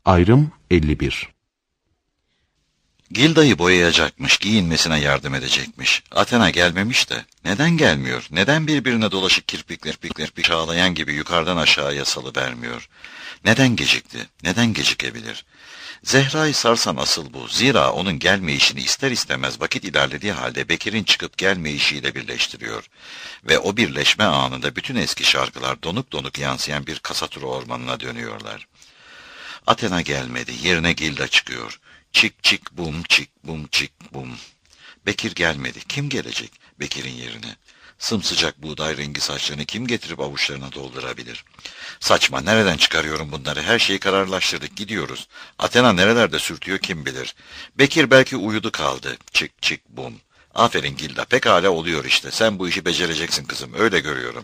Ayrım 51. Gilda'yı boyayacakmış, giyinmesine yardım edecekmiş. Athena gelmemiş de. Neden gelmiyor? Neden birbirine dolaşık kirpikler çağlayan gibi yukarıdan aşağıya salıvermiyor? Neden gecikti? Neden gecikebilir? Zehra'yı sarsan asıl bu. Zira onun gelmeyişini ister istemez vakit ilerlediği halde Bekir'in çıkıp gelmeyişiyle birleştiriyor. Ve o birleşme anında bütün eski şarkılar donuk donuk yansıyan bir kasaturu ormanına dönüyorlar. Athena gelmedi, yerine Gilda çıkıyor. Çık çık bum çık bum çık bum. Bekir gelmedi. Kim gelecek Bekir'in yerine? Sımsıcak buğday rengi saçlarını kim getirip avuçlarına doldurabilir? Saçma, nereden çıkarıyorum bunları? Her şeyi kararlaştırdık, gidiyoruz. Athena nerelerde sürtüyor kim bilir. Bekir belki uyudu kaldı. Çık çık bum. Aferin Gilda, pekala oluyor işte. Sen bu işi becereceksin kızım, öyle görüyorum.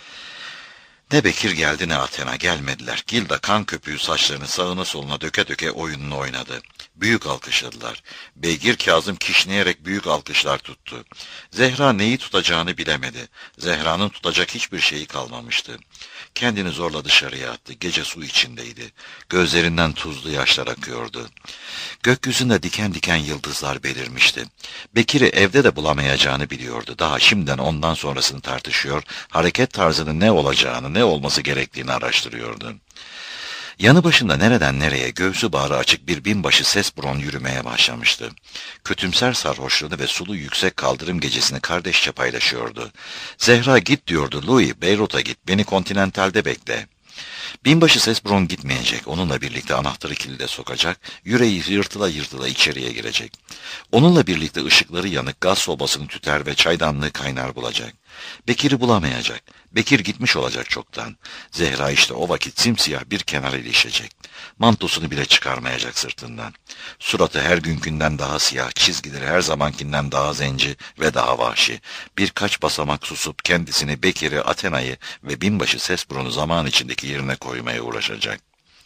Ne Bekir geldi ne Athena gelmediler. Gilda kan köpüğü saçlarını sağına soluna döke döke oyununu oynadı. Büyük alkışladılar. Beygir Kazım kişneyerek büyük alkışlar tuttu. Zehra neyi tutacağını bilemedi. Zehra'nın tutacak hiçbir şeyi kalmamıştı. Kendini zorla dışarıya attı. Gece su içindeydi. Gözlerinden tuzlu yaşlar akıyordu. Gökyüzünde diken diken yıldızlar belirmişti. Bekir'i evde de bulamayacağını biliyordu. Daha şimdiden ondan sonrasını tartışıyor, hareket tarzının ne olacağını, ne olması gerektiğini araştırıyordu. Yanı başında nereden nereye göğsü bağrı açık bir binbaşı Sesbron yürümeye başlamıştı. Kötümser sarhoşluğunu ve sulu yüksek kaldırım gecesini kardeşçe paylaşıyordu. Zehra git diyordu, Louis, Beyrut'a git, beni Kontinental'de bekle. Binbaşı Sesbron gitmeyecek, onunla birlikte anahtarı kilide sokacak, yüreği yırtıla yırtıla içeriye girecek. Onunla birlikte ışıkları yanık gaz sobasını tüter ve çaydanlığı kaynar bulacak. Bekir'i bulamayacak. Bekir gitmiş olacak çoktan. Zehra işte o vakit simsiyah bir kenara ilişecek. Mantosunu bile çıkarmayacak sırtından. Suratı her günkünden daha siyah, çizgileri her zamankinden daha zenci ve daha vahşi. Birkaç basamak susup kendisini, Bekir'i, Athena'yı ve binbaşı Sesbron'u zaman içindeki yerine koymaya uğraşacak.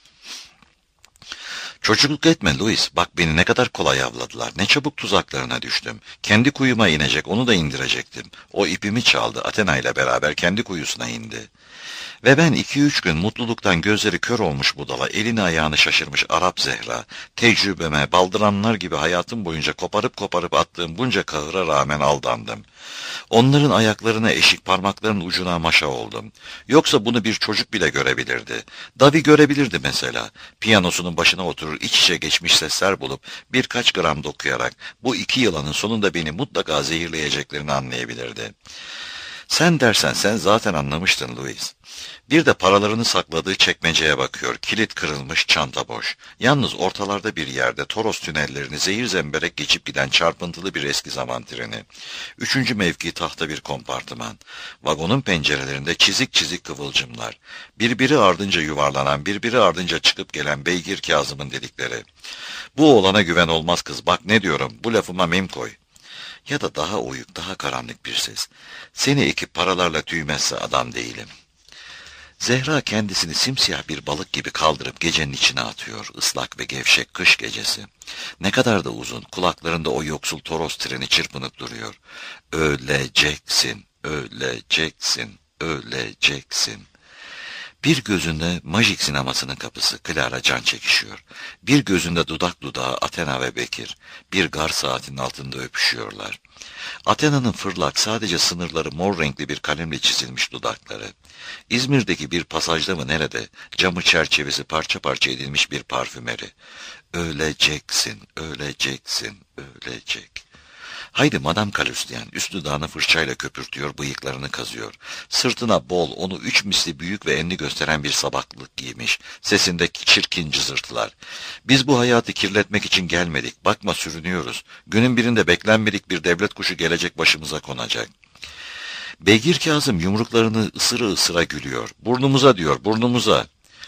Çocukluk etme Louis, bak beni ne kadar kolay avladılar, ne çabuk tuzaklarına düştüm. Kendi kuyuma inecek, onu da indirecektim. O ipimi çaldı, Athena ile beraber kendi kuyusuna indi. Ve ben 2-3 gün mutluluktan gözleri kör olmuş budala, elini ayağını şaşırmış Arap Zehra, tecrübeme, baldıranlar gibi hayatım boyunca koparıp attığım bunca kahıra rağmen aldandım. Onların ayaklarına eşik, parmaklarının ucuna maşa oldum. Yoksa bunu bir çocuk bile görebilirdi. Davi görebilirdi mesela. Piyanosunun başına oturur, iç içe geçmiş sesler bulup birkaç gram dokuyarak bu 2 yılanın sonunda beni mutlaka zehirleyeceklerini anlayabilirdi. Sen dersen sen zaten anlamıştın Louis. Bir de paralarını sakladığı çekmeceye bakıyor. Kilit kırılmış, çanta boş. Yalnız ortalarda bir yerde Toros tünellerini zehir zemberek geçip giden çarpıntılı bir eski zaman treni. 3. mevki tahta bir kompartıman. Vagonun pencerelerinde çizik çizik kıvılcımlar. Birbiri ardınca yuvarlanan, birbiri ardınca çıkıp gelen Beygir Kazım'ın dedikleri. Bu oğlana güven olmaz kız, bak ne diyorum, bu lafıma mem koy. Ya da daha uyuk, daha karanlık bir ses. Seni ekip paralarla tüymezse adam değilim. Zehra kendisini simsiyah bir balık gibi kaldırıp gecenin içine atıyor, ıslak ve gevşek kış gecesi. Ne kadar da uzun, kulaklarında o yoksul Toros treni çırpınıp duruyor. Öleceksin, öleceksin, öleceksin. Bir gözünde Majik sinemasının kapısı, Clara can çekişiyor. Bir gözünde dudak dudağa Athena ve Bekir, bir gar saatinin altında öpüşüyorlar. Athena'nın fırlak, sadece sınırları mor renkli bir kalemle çizilmiş dudakları. İzmir'deki bir pasajda mı nerede, camı çerçevesi parça parça edilmiş bir parfümeri. Öleceksin, öleceksin, ölecek. Haydi Madame Kalüstyen, üst dudağını fırçayla köpürtüyor, bıyıklarını kazıyor. Sırtına bol, onu 3 misli büyük ve enli gösteren bir sabaklık giymiş. Sesinde çirkin cızırtılar. Biz bu hayatı kirletmek için gelmedik. Bakma sürünüyoruz. Günün birinde beklenmedik bir devlet kuşu gelecek, başımıza konacak. Beygir Kazım yumruklarını ısıra ısıra gülüyor. Burnumuza diyor, burnumuza.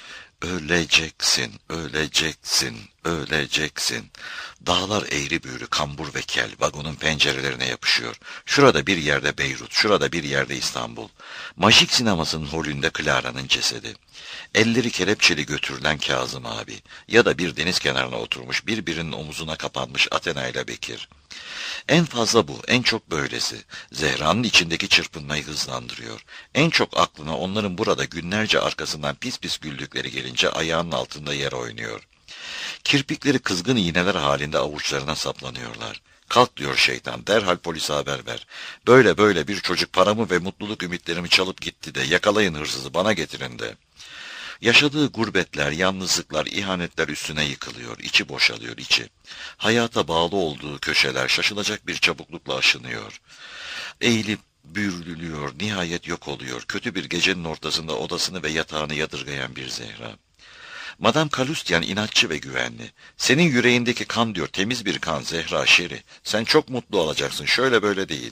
Öleceksin, öleceksin, öleceksin. Dağlar eğri büğrü, kambur ve kel, vagonun pencerelerine yapışıyor. Şurada bir yerde Beyrut, şurada bir yerde İstanbul. Majik sinemasının holünde Clara'nın cesedi. Elleri kelepçeli götürülen Kazım abi. Ya da bir deniz kenarına oturmuş, birbirinin omuzuna kapanmış Athena ile Bekir. En fazla bu, en çok böylesi. Zehra'nın içindeki çırpınmayı hızlandırıyor. En çok aklına onların burada günlerce arkasından pis pis güldükleri gelince ayağının altında yer oynuyor. Kirpikleri kızgın iğneler halinde avuçlarına saplanıyorlar. Kalk diyor şeytan, derhal polise haber ver. Böyle böyle bir çocuk paramı ve mutluluk ümitlerimi çalıp gitti de, yakalayın hırsızı, bana getirin de. Yaşadığı gurbetler, yalnızlıklar, ihanetler üstüne yıkılıyor, içi boşalıyor içi. Hayata bağlı olduğu köşeler şaşılacak bir çabuklukla aşınıyor. Eğilip bürülüyor, nihayet yok oluyor. Kötü bir gecenin ortasında odasını ve yatağını yadırgayan bir Zehra. Madame Kalustyan inatçı ve güvenli. Senin yüreğindeki kan diyor, temiz bir kan Zehra Şeri. Sen çok mutlu olacaksın, şöyle böyle değil.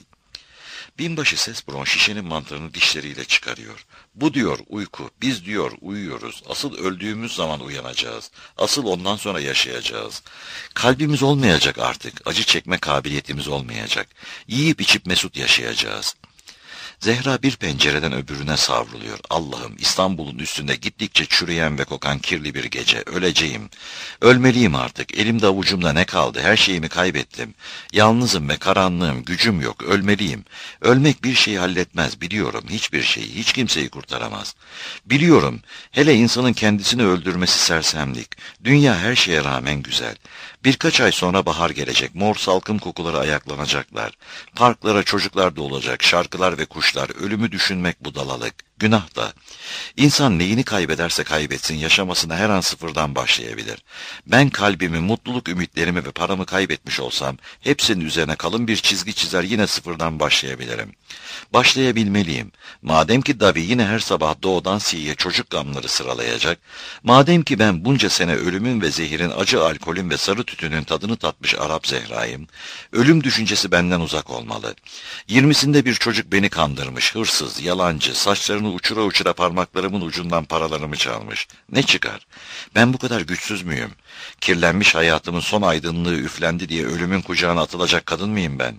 Binbaşı Sesbron şişenin mantarını dişleriyle çıkarıyor. Bu diyor uyku, biz diyor uyuyoruz. Asıl öldüğümüz zaman uyanacağız. Asıl ondan sonra yaşayacağız. Kalbimiz olmayacak artık, acı çekme kabiliyetimiz olmayacak. Yiyip içip mesut yaşayacağız. Zehra bir pencereden öbürüne savruluyor. Allah'ım, İstanbul'un üstünde gittikçe çürüyen ve kokan kirli bir gece. Öleceğim. Ölmeliyim artık. Elimde avucumda ne kaldı? Her şeyimi kaybettim. Yalnızım ve karanlığım. Gücüm yok. Ölmeliyim. Ölmek bir şeyi halletmez. Biliyorum. Hiçbir şeyi, hiç kimseyi kurtaramaz. Biliyorum. Hele insanın kendisini öldürmesi sersemlik. Dünya her şeye rağmen güzel. Birkaç ay sonra bahar gelecek. Mor salkım kokuları ayaklanacaklar. Parklara çocuklar dolacak. Şarkılar ve kuşlar. Ölümü düşünmek budalalık. Günah da. İnsan neyini kaybederse kaybetsin, yaşamasına her an sıfırdan başlayabilir. Ben kalbimi, mutluluk ümitlerimi ve paramı kaybetmiş olsam, hepsinin üzerine kalın bir çizgi çizer, yine sıfırdan başlayabilirim. Başlayabilmeliyim. Madem ki Davi yine her sabah doğudan siye çocuk gamları sıralayacak, madem ki ben bunca sene ölümün ve zehirin, acı alkolün ve sarı tütünün tadını tatmış Arap Zehra'yım, ölüm düşüncesi benden uzak olmalı. 20'sinde bir çocuk beni kandırmış, hırsız, yalancı, saçlarını uçura uçura parmaklarımın ucundan paralarımı çalmış. Ne çıkar? Ben bu kadar güçsüz müyüm? Kirlenmiş hayatımın son aydınlığı üflendi diye ölümün kucağına atılacak kadın mıyım ben?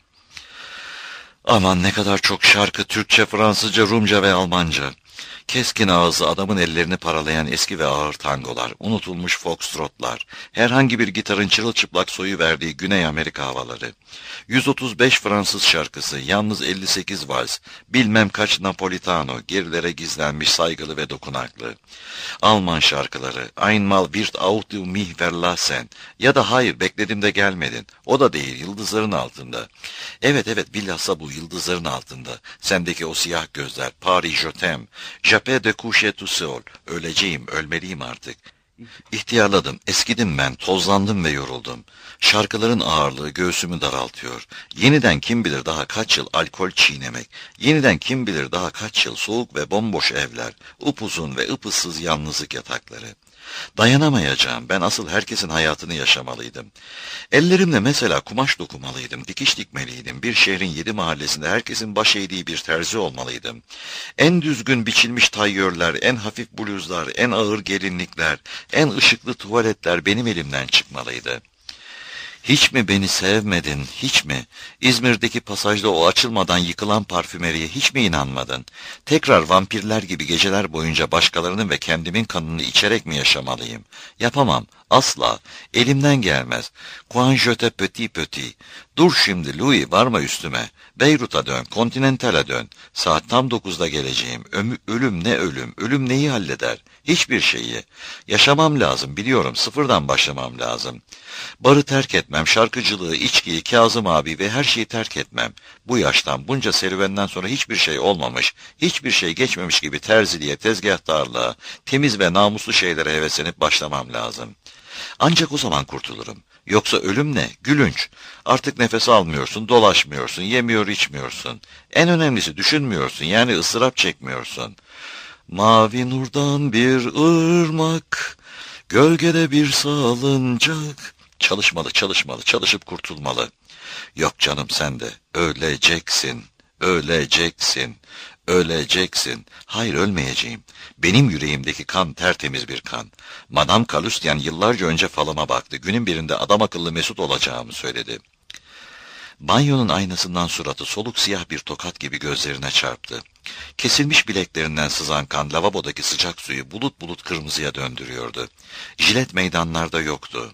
Aman ne kadar çok şarkı, Türkçe, Fransızca, Rumca ve Almanca. Keskin ağızlı, adamın ellerini paralayan eski ve ağır tangolar, unutulmuş foxtrotlar, herhangi bir gitarın çırılçıplak soyu verdiği Güney Amerika havaları, 135 Fransız şarkısı, yalnız 58 vals, bilmem kaç Napolitano, gerilere gizlenmiş saygılı ve dokunaklı. Alman şarkıları, Einmal wird auch du mich verlassen, ya da hayır bekledim de gelmedin, o da değil, yıldızların altında. Evet bilhassa bu yıldızların altında, sendeki o siyah gözler, Paris je t'aime, Japé de coucher tout seul. Öleceğim, ölmeliyim artık. İhtiyarladım, eskidim ben, tozlandım ve yoruldum. Şarkıların ağırlığı göğsümü daraltıyor. Yeniden kim bilir daha kaç yıl alkol çiğnemek, yeniden kim bilir daha kaç yıl soğuk ve bomboş evler, upuzun ve ıpıssız yalnızlık yatakları. Dayanamayacağım, ben asıl herkesin hayatını yaşamalıydım. Ellerimle mesela kumaş dokumalıydım, dikiş dikmeliydim, bir şehrin 7 mahallesinde herkesin baş eğdiği bir terzi olmalıydım. En düzgün biçilmiş tayyörler, en hafif bluzlar, en ağır gelinlikler, en ışıklı tuvaletler benim elimden çıkmalıydı. Hiç mi beni sevmedin, hiç mi? İzmir'deki pasajda o açılmadan yıkılan parfümeriye hiç mi inanmadın? Tekrar vampirler gibi geceler boyunca başkalarının ve kendimin kanını içerek mi yaşamalıyım? Yapamam, asla. Elimden gelmez. Quand je te petit. Dur şimdi Louis, varma üstüme. Beyrut'a dön, Continental'a dön. Saat tam 9'da geleceğim. Ölüm ne ölüm? Ölüm neyi halleder? Hiçbir şeyi. Yaşamam lazım, biliyorum. Sıfırdan başlamam lazım. Barı terk etmem, şarkıcılığı, içkiyi, Kazım abi ve her şeyi terk etmem. Bu yaştan, bunca serüvenden sonra hiçbir şey olmamış, hiçbir şey geçmemiş gibi terziliğe, tezgahtarlığa, temiz ve namuslu şeylere heveslenip başlamam lazım. Ancak o zaman kurtulurum. Yoksa ölüm ne? Gülünç. Artık nefes almıyorsun, dolaşmıyorsun, yemiyor içmiyorsun. En önemlisi düşünmüyorsun, yani ıstırap çekmiyorsun. Mavi nurdan bir ırmak, gölgede bir salıncak. Çalışıp kurtulmalı. Yok canım, sen de öleceksin. Hayır, ölmeyeceğim. Benim yüreğimdeki kan tertemiz bir kan. Madame Kalustyan yıllarca önce falıma baktı. Günün birinde adam akıllı mesut olacağımı söyledi. Banyonun aynasından suratı soluk siyah bir tokat gibi gözlerine çarptı. Kesilmiş bileklerinden sızan kan lavabodaki sıcak suyu bulut bulut kırmızıya döndürüyordu. Jilet meydanlarda yoktu.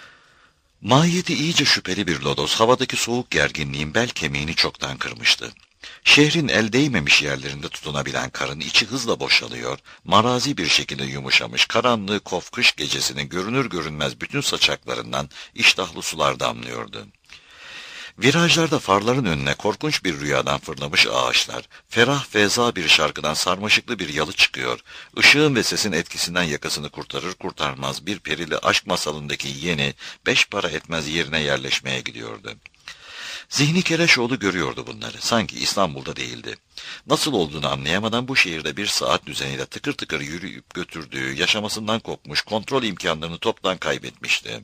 Mahiyeti iyice şüpheli bir lodos, havadaki soğuk gerginliğin bel kemiğini çoktan kırmıştı. Şehrin el değmemiş yerlerinde tutunabilen karın içi hızla boşalıyor, marazi bir şekilde yumuşamış, karanlığı kış gecesinin görünür görünmez bütün saçaklarından iştahlı sular damlıyordu. Virajlarda farların önüne korkunç bir rüyadan fırlamış ağaçlar, ferah feza bir şarkıdan sarmaşıklı bir yalı çıkıyor, ışığın ve sesin etkisinden yakasını kurtarır kurtarmaz bir perili aşk masalındaki yeni, 5 para etmez yerine yerleşmeye gidiyordu. Zihni Keleşoğlu görüyordu bunları. Sanki İstanbul'da değildi. Nasıl olduğunu anlayamadan bu şehirde bir saat düzeniyle tıkır tıkır yürüyüp götürdüğü, yaşamasından kopmuş, kontrol imkanlarını toptan kaybetmişti.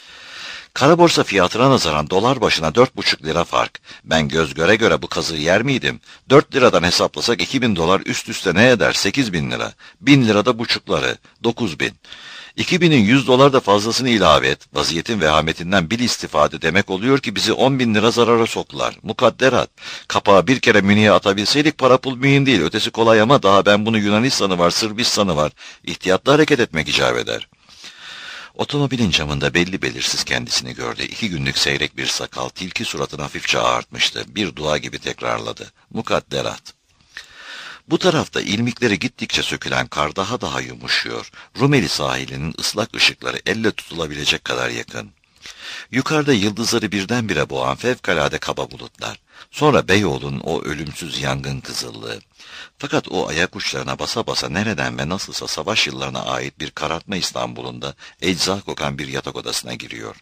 Kara borsa fiyatına nazaran dolar başına 4,5 lira fark. Ben göz göre göre bu kazığı yer miydim? 4 liradan hesaplasak 2.000 dolar üst üste ne eder? 8.000 lira. 1.000 lirada buçukları. 9.000. 2.000'in 100 dolar da fazlasını ilave et. Vaziyetin vehametinden bil istifade demek oluyor ki bizi 10.000 lira zarara soktular. Mukadderat. Kapağı bir kere Münih'e atabilseydik para pul mühim değil. Ötesi kolay ama daha ben bunu Yunanistan'ı var, Sırbistan'ı var. İhtiyatlı hareket etmek icap eder. Otomobilin camında belli belirsiz kendisini gördü. 2 günlük seyrek bir sakal tilki suratını hafifçe ağartmıştı. Bir dua gibi tekrarladı. Mukadderat. Bu tarafta ilmikleri gittikçe sökülen kar daha yumuşuyor. Rumeli sahilinin ıslak ışıkları elle tutulabilecek kadar yakın. Yukarıda yıldızları birdenbire boğan fevkalade kaba bulutlar. Sonra Beyoğlu'nun o ölümsüz yangın kızıllığı. Fakat o ayak uçlarına basa basa nereden ve nasılsa savaş yıllarına ait bir karartma İstanbul'unda ecza kokan bir yatak odasına giriyor.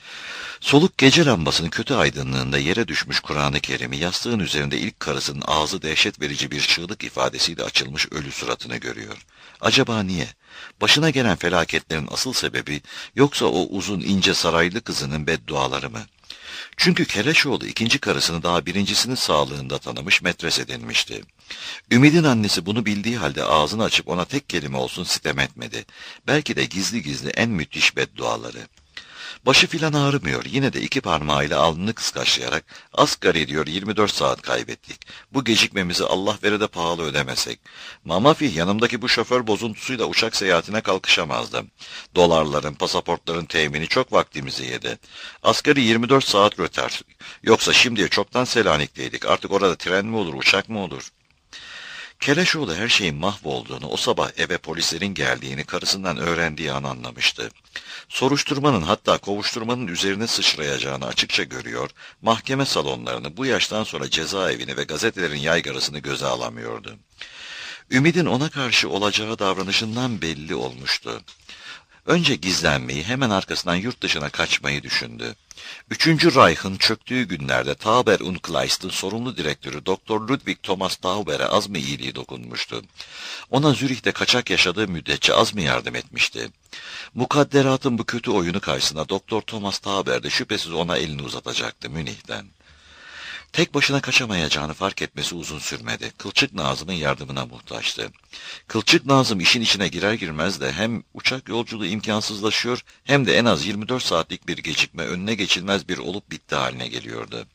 Soluk gece lambasının kötü aydınlığında yere düşmüş Kur'an-ı Kerim'i, yastığın üzerinde ilk karısının ağzı dehşet verici bir çığlık ifadesiyle açılmış ölü suratını görüyor. Acaba niye? Başına gelen felaketlerin asıl sebebi, yoksa o uzun ince saraylı kızının bedduaları mı? Çünkü Keleşoğlu ikinci karısını daha birincisinin sağlığında tanımış, metres edinmişti. Ümid'in annesi bunu bildiği halde ağzını açıp ona tek kelime olsun sitem etmedi. Belki de gizli gizli en müthiş bedduaları. Başı filan ağrımıyor. Yine de 2 parmağıyla alnını kıskaçlayarak asgari diyor 24 saat kaybettik. Bu gecikmemizi Allah vere de pahalı ödemesek. Mamafih yanımdaki bu şoför bozuntusuyla uçak seyahatine kalkışamazdım. Dolarların, pasaportların temini çok vaktimizi yedi. Asgari 24 saat röter. Yoksa şimdiye çoktan Selanik'teydik. Artık orada tren mi olur, uçak mı olur? Keleşoğlu her şeyin mahvolduğunu, o sabah eve polislerin geldiğini karısından öğrendiği an anlamıştı. Soruşturmanın, hatta kovuşturmanın üzerine sıçrayacağını açıkça görüyor, mahkeme salonlarını, bu yaştan sonra cezaevini ve gazetelerin yaygarasını göze alamıyordu. Ümid'in ona karşı olacağı davranışından belli olmuştu. Önce gizlenmeyi, hemen arkasından yurt dışına kaçmayı düşündü. 3. Reich'ın çöktüğü günlerde Tauber und Kleist'in sorumlu direktörü Dr. Ludwig Thomas Tauber'e az mı iyiliği dokunmuştu? Ona Zürih'te kaçak yaşadığı müddetçe az mı yardım etmişti? Mukadderatın bu kötü oyunu karşısında Dr. Thomas Tauber de şüphesiz ona elini uzatacaktı Münih'ten. Tek başına kaçamayacağını fark etmesi uzun sürmedi. Kılçık Nazım'ın yardımına muhtaçtı. Kılçık Nazım işin içine girer girmez de hem uçak yolculuğu imkansızlaşıyor hem de en az 24 saatlik bir gecikme önüne geçilmez bir olup bitti haline geliyordu.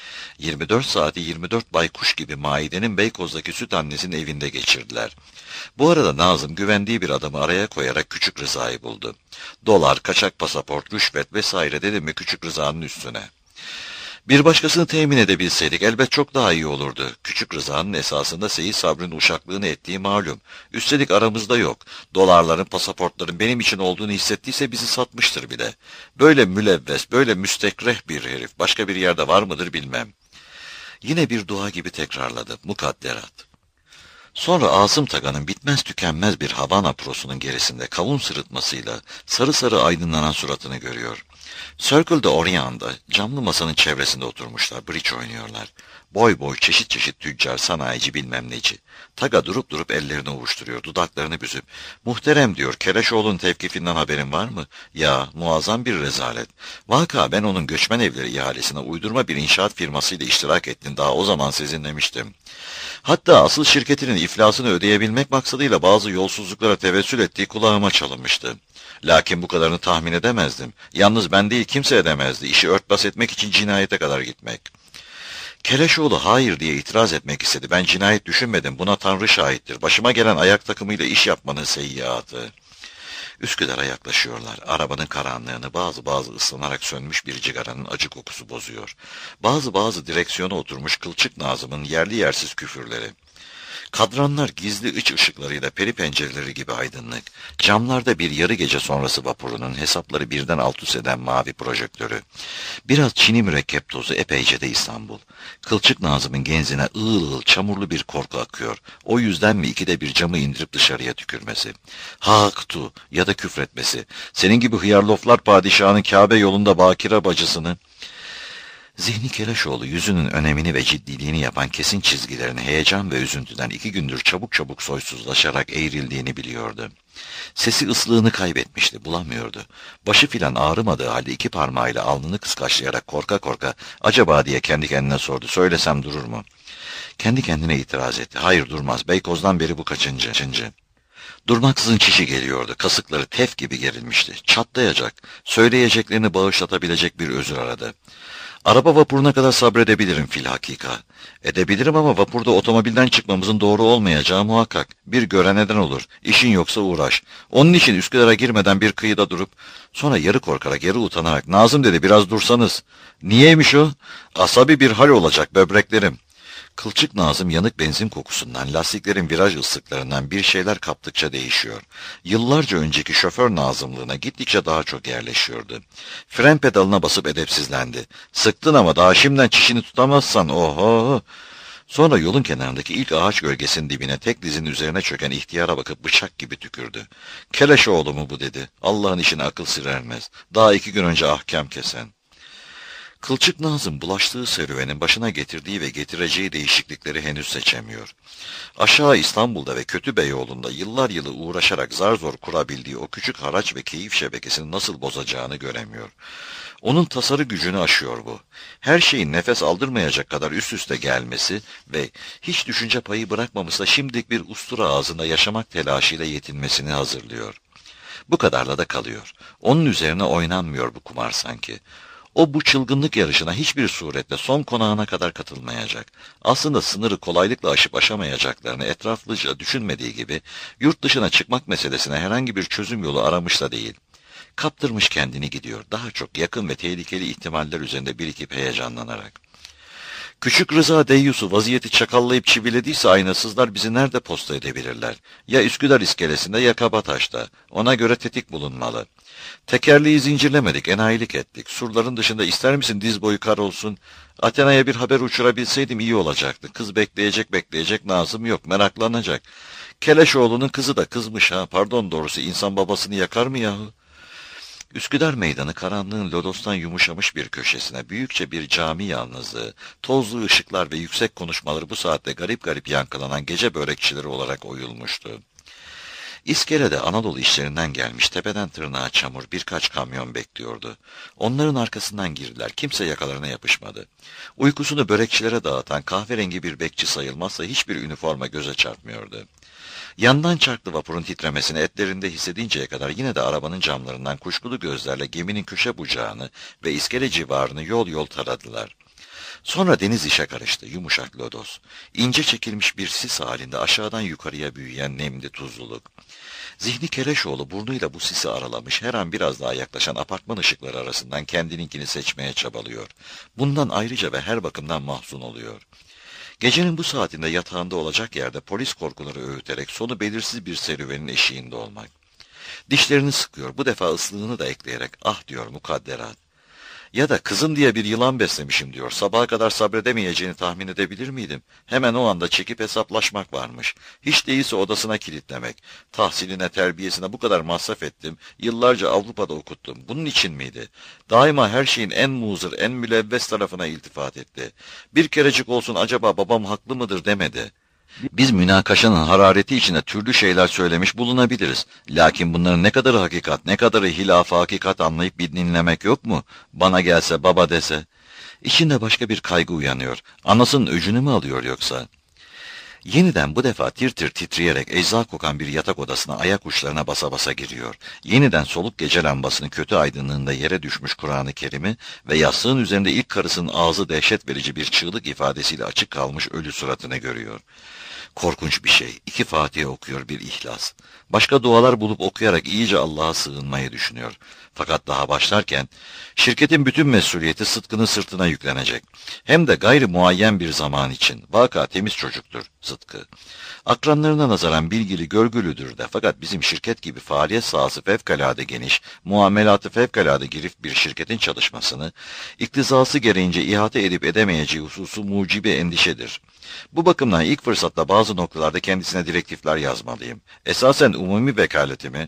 24 saati 24 baykuş gibi Maide'nin Beykoz'daki süt annesinin evinde geçirdiler. Bu arada Nazım güvendiği bir adamı araya koyarak Küçük Rıza'yı buldu. Dolar, kaçak pasaport, rüşvet vesaire dedi mi Küçük Rıza'nın üstüne. Bir başkasını temin edebilseydik elbet çok daha iyi olurdu. Küçük Rıza'nın esasında Seyit Sabri'nin uşaklığını ettiği malum. Üstelik aramızda yok. Dolarların, pasaportların benim için olduğunu hissettiyse bizi satmıştır bile. Böyle mülevves, böyle müstekreh bir herif başka bir yerde var mıdır bilmem. Yine bir dua gibi tekrarladı. Mukadderat. Sonra Asım Tagan'ın bitmez tükenmez bir Havana prosunun gerisinde kavun sırıtmasıyla sarı sarı aydınlanan suratını görüyor. Circle de Orient'da camlı masanın çevresinde oturmuşlar, bridge oynuyorlar. Boy boy çeşit çeşit tüccar, sanayici bilmem neci. Taga durup ellerini ovuşturuyor, dudaklarını büzüp. Muhterem diyor, Keleşoğlu'nun tevkifinden haberin var mı? Ya muazzam bir rezalet. Vaka ben onun göçmen evleri ihalesine uydurma bir inşaat firmasıyla iştirak ettim, daha o zaman sezinlemiştim. Hatta asıl şirketinin iflasını ödeyebilmek maksadıyla bazı yolsuzluklara tevessül ettiği kulağıma çalınmıştı. Lakin bu kadarını tahmin edemezdim. Yalnız ben değil kimse edemezdi. İşi örtbas etmek için cinayete kadar gitmek. Keleşoğlu hayır diye itiraz etmek istedi. Ben cinayet düşünmedim. Buna Tanrı şahittir. Başıma gelen ayak takımıyla iş yapmanın seyyiatı. Üsküdar'a yaklaşıyorlar. Arabanın karanlığını bazı ıslanarak sönmüş bir cigaranın acı kokusu bozuyor. Bazı direksiyona oturmuş Kılçık Nazım'ın yerli yersiz küfürleri. Kadranlar gizli iç ışıklarıyla peri pencereleri gibi aydınlık. Camlarda bir yarı gece sonrası vapurunun hesapları birden alt üst eden mavi projektörü. Biraz çini mürekkep tozu, epeyce de İstanbul. Kılçık Nazım'ın genzine ığıl ığıl çamurlu bir korku akıyor. O yüzden mi ikide bir camı indirip dışarıya tükürmesi? Haktu ya da küfretmesi. Senin gibi hıyarloflar padişahının Kabe yolunda bakire bacısını... Zihni Keleşoğlu yüzünün önemini ve ciddiliğini yapan kesin çizgilerini heyecan ve üzüntüden 2 gündür çabuk soysuzlaşarak eğrildiğini biliyordu. Sesi ıslığını kaybetmişti, bulamıyordu. Başı filan ağrımadığı halde 2 parmağıyla alnını kıskaçlayarak korka acaba diye kendi kendine sordu. Söylesem durur mu? Kendi kendine itiraz etti. Hayır durmaz. Beykoz'dan beri bu kaçıncı? Durmaksızın çişi geliyordu. Kasıkları tef gibi gerilmişti. Çatlayacak. Söyleyeceklerini bağışlatabilecek bir özür aradı. Araba vapuruna kadar sabredebilirim filhakika. Edebilirim ama vapurda otomobilden çıkmamızın doğru olmayacağı muhakkak. Bir gören neden olur. İşin yoksa uğraş. Onun için Üsküdar'a girmeden bir kıyıda durup, sonra yarı korkarak yarı utanarak, Nazım dedi biraz dursanız. Niyeymiş o? Asabi bir hal olacak böbreklerim. Kılçık Nazım yanık benzin kokusundan, lastiklerin viraj ıslıklarından bir şeyler kaptıkça değişiyor. Yıllarca önceki şoför Nazımlığına gittikçe daha çok yerleşiyordu. Fren pedalına basıp edepsizlendi. Sıktın ama daha şimdiden çişini tutamazsan oho. Sonra yolun kenarındaki ilk ağaç gölgesinin dibine tek dizinin üzerine çöken ihtiyara bakıp bıçak gibi tükürdü. Keleşoğlu mu bu dedi. Allah'ın işine akıl sır ermez. Daha 2 gün önce ahkam kesen. Kılçık Nazım bulaştığı serüvenin başına getirdiği ve getireceği değişiklikleri henüz seçemiyor. Aşağı İstanbul'da ve Kötübeyoğlu'nda yıllar yılı uğraşarak zar zor kurabildiği o küçük haraç ve keyif şebekesini nasıl bozacağını göremiyor. Onun tasarı gücünü aşıyor bu. Her şeyin nefes aldırmayacak kadar üst üste gelmesi ve hiç düşünce payı bırakmamışsa şimdilik bir ustura ağzında yaşamak telaşıyla yetinmesini hazırlıyor. Bu kadarla da kalıyor. Onun üzerine oynanmıyor bu kumar sanki. O bu çılgınlık yarışına hiçbir suretle son konağına kadar katılmayacak. Aslında sınırı kolaylıkla aşıp aşamayacaklarını etraflıca düşünmediği gibi yurt dışına çıkmak meselesine herhangi bir çözüm yolu aramış da değil. Kaptırmış kendini gidiyor, daha çok yakın ve tehlikeli ihtimaller üzerinde birikip heyecanlanarak. Küçük Rıza Deyyus'u vaziyeti çakallayıp çivilediyse aynasızlar bizi nerede posta edebilirler? Ya Üsküdar iskelesinde ya Kabataş'ta. Ona göre tetik bulunmalı. Tekerleği zincirlemedik, enayilik ettik. Surların dışında ister misin diz boyu kar olsun? Athena'ya bir haber uçurabilseydim iyi olacaktı. Kız bekleyecek, Nazım yok, meraklanacak. Keleşoğlu'nun kızı da kızmış ha, pardon doğrusu insan babasını yakar mı yahu? Üsküdar meydanı karanlığın lodostan yumuşamış bir köşesine büyükçe bir cami yalnızlığı, tozlu ışıklar ve yüksek konuşmaları bu saatte garip yankılanan gece börekçileri olarak oyulmuştu. İskelede Anadolu işlerinden gelmiş tepeden tırnağa çamur birkaç kamyon bekliyordu. Onların arkasından girdiler. Kimse yakalarına yapışmadı. Uykusunu börekçilere dağıtan kahverengi bir bekçi sayılmazsa hiçbir üniforma göze çarpmıyordu. Yandan çarklı vapurun titremesini etlerinde hissedinceye kadar yine de arabanın camlarından kuşkulu gözlerle geminin köşe bucağını ve iskele civarını yol taradılar. Sonra deniz işe karıştı, yumuşak lodos. İnce çekilmiş bir sis halinde aşağıdan yukarıya büyüyen nemli tuzluluk. Zihni Keleşoğlu burnuyla bu sisi aralamış, her an biraz daha yaklaşan apartman ışıkları arasından kendininkini seçmeye çabalıyor. Bundan ayrıca ve her bakımdan mahzun oluyor. Gecenin bu saatinde yatağında olacak yerde polis korkuları öğüterek sonu belirsiz bir serüvenin eşiğinde olmak. Dişlerini sıkıyor, bu defa ıslığını da ekleyerek ah diyor mukadderat. Ya da kızım diye bir yılan beslemişim diyor. Sabaha kadar sabredemeyeceğini tahmin edebilir miydim? Hemen o anda çekip hesaplaşmak varmış. Hiç değilse odasına kilitlemek. Tahsiline, terbiyesine bu kadar masraf ettim. Yıllarca Avrupa'da okuttum. Bunun için miydi? Daima her şeyin en muzır, en mülevves tarafına iltifat etti. Bir kerecik olsun acaba babam haklı mıdır demedi. Biz münakaşanın harareti içinde türlü şeyler söylemiş bulunabiliriz. Lakin bunların ne kadarı hakikat, ne kadarı hilaf-ı hakikat anlayıp bir dinlemek yok mu? Bana gelse, baba dese. İçinde başka bir kaygı uyanıyor. Anasının öcünü mü alıyor yoksa? Yeniden bu defa tir tir titreyerek ecza kokan bir yatak odasına ayak uçlarına basa basa giriyor. Yeniden soluk gece lambasının kötü aydınlığında yere düşmüş Kur'an-ı Kerim'i ve yastığın üzerinde ilk karısının ağzı dehşet verici bir çığlık ifadesiyle açık kalmış ölü suratını görüyor. Korkunç bir şey. 2 Fatiha okuyor, bir İhlas. Başka dualar bulup okuyarak iyice Allah'a sığınmayı düşünüyor. Fakat daha başlarken şirketin bütün mesuliyeti Sıtkı'nın sırtına yüklenecek. Hem de gayri muayyen bir zaman için. Vaka temiz çocuktur Sıtkı. Akranlarına nazaran bilgili, görgülüdür de, fakat bizim şirket gibi faaliyet sahası fevkalade geniş, muamelatı fevkalade girif bir şirketin çalışmasını, iktizası gereğince ihate edip edemeyeceği hususu mucibi endişedir. Bu bakımdan ilk fırsatta bazı noktalarda kendisine direktifler yazmalıyım. Esasen umumi vekaletimi.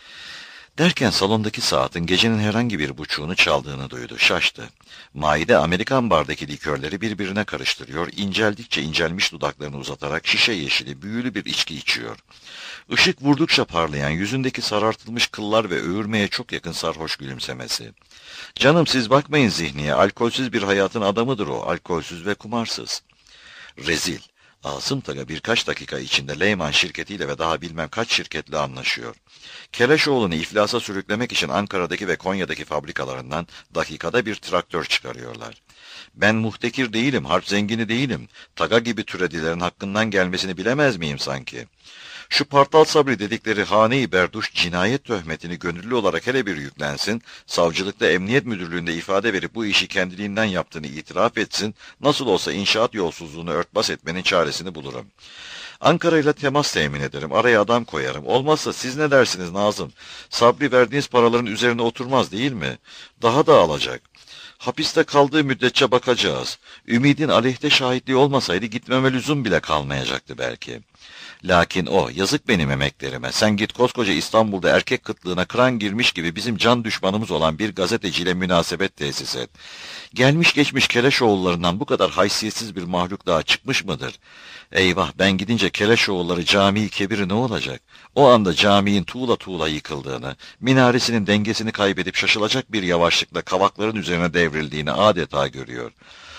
Derken salondaki saatin gecenin herhangi bir buçuğunu çaldığını duydu. Şaştı. Maide Amerikan bardaki likörleri birbirine karıştırıyor, inceldikçe incelmiş dudaklarını uzatarak şişe yeşili, büyülü bir içki içiyor. Işık vurdukça parlayan, yüzündeki sarartılmış kıllar ve öğürmeye çok yakın sarhoş gülümsemesi. Canım, siz bakmayın zihniye, alkolsüz bir hayatın adamıdır o, alkolsüz ve kumarsız. Rezil. Asım Taga birkaç dakika içinde Leyman şirketiyle ve daha bilmem kaç şirketle anlaşıyor. Keleşoğlu'nu iflasa sürüklemek için Ankara'daki ve Konya'daki fabrikalarından dakikada bir traktör çıkarıyorlar. Ben muhtekir değilim, harp zengini değilim. Taga gibi türedilerin hakkından gelmesini bilemez miyim sanki? Şu Partal Sabri dedikleri hane-i berduş cinayet töhmetini gönüllü olarak hele bir yüklensin, savcılıkta emniyet müdürlüğünde ifade verip bu işi kendiliğinden yaptığını itiraf etsin, nasıl olsa inşaat yolsuzluğunu örtbas etmenin çaresini bulurum. Ankara ile temas temin ederim, araya adam koyarım. Olmazsa siz ne dersiniz Nazım? Sabri verdiğiniz paraların üzerine oturmaz değil mi? Daha da alacak. Hapiste kaldığı müddetçe bakacağız. Ümidin aleyhte şahitliği olmasaydı gitmeme lüzum bile kalmayacaktı belki. Lakin o, yazık benim emeklerime. Sen git koskoca İstanbul'da erkek kıtlığına kıran girmiş gibi bizim can düşmanımız olan bir gazeteciyle münasebet tesis et. Gelmiş geçmiş Keleşoğullarından bu kadar haysiyetsiz bir mahluk daha çıkmış mıdır? Eyvah, ben gidince Keleşoğulları Camii Kebiri ne olacak? O anda caminin tuğla tuğla yıkıldığını, minaresinin dengesini kaybedip şaşılacak bir yavaşlıkla kavakların üzerine devrildiğini adeta görüyor.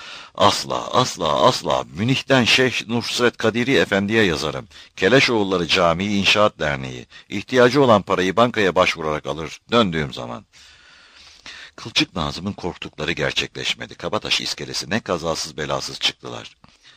Asla, asla, asla Münih'ten Şeyh Nusret Kadiri Efendi'ye yazarım. Keleşoğulları Camii İnşaat Derneği. İhtiyacı olan parayı bankaya başvurarak alır döndüğüm zaman. Kılçık Nazım'ın korktukları gerçekleşmedi. Kabataş iskelesi ne kazasız belasız çıktılar.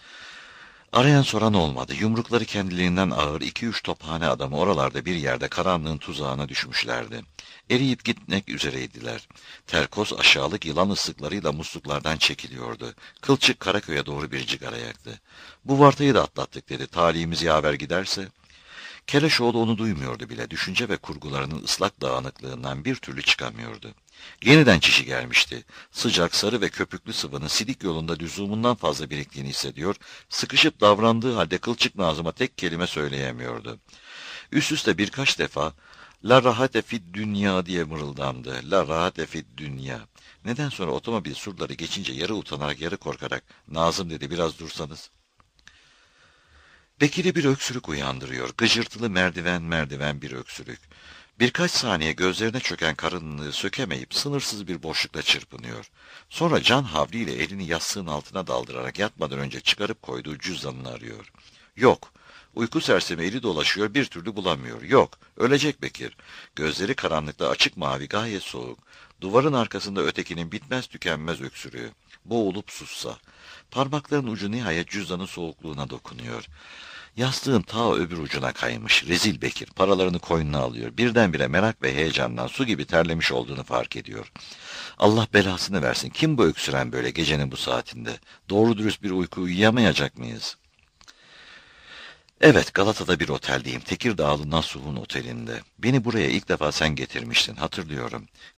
Arayan soran olmadı. Yumrukları kendiliğinden ağır 2-3 tophane adamı oralarda bir yerde karanlığın tuzağına düşmüşlerdi. Eriyip gitmek üzereydiler. Terkos aşağılık yılan ıslıklarıyla musluklardan çekiliyordu. Kılçık Karaköy'e doğru bir cigara yaktı. Bu vartayı da atlattık dedi. Talihimiz yaver giderse. Keleşoğlu onu duymuyordu bile. Düşünce ve kurgularının ıslak dağınıklığından bir türlü çıkamıyordu. Yeniden çişi gelmişti. Sıcak, sarı ve köpüklü sıvının sidik yolunda lüzumundan fazla biriktiğini hissediyor, sıkışıp davrandığı halde Kılçık Nazım'a tek kelime söyleyemiyordu. Üst üste birkaç defa "La rahate fid dünya" diye mırıldandı. "La rahate fid dünya." Neden sonra otomobil surları geçince yarı utanarak yarı korkarak "Nazım" dedi, "biraz dursanız." Bekir'i bir öksürük uyandırıyor. Gıcırtılı merdiven merdiven bir öksürük. Birkaç saniye gözlerine çöken karınlığı sökemeyip sınırsız bir boşlukta çırpınıyor. Sonra can havliyle elini yastığın altına daldırarak yatmadan önce çıkarıp koyduğu cüzdanını arıyor. Yok. Uyku sersemi eli dolaşıyor, bir türlü bulamıyor. Yok. Ölecek Bekir. Gözleri karanlıkta açık mavi, gayet soğuk. Duvarın arkasında ötekinin bitmez tükenmez öksürüğü. Boğulup sussa. Parmakların ucu nihayet cüzdanın soğukluğuna dokunuyor. Yastığın ta öbür ucuna kaymış. Rezil Bekir paralarını koynuna alıyor. Birdenbire merak ve heyecandan su gibi terlemiş olduğunu fark ediyor. Allah belasını versin. Kim bu öksüren böyle gecenin bu saatinde? Doğru dürüst bir uyku uyuyamayacak mıyız? Evet, Galata'da bir oteldeyim. Tekirdağlı Nasuh'un otelinde. Beni buraya ilk defa sen getirmiştin, hatırlıyorum.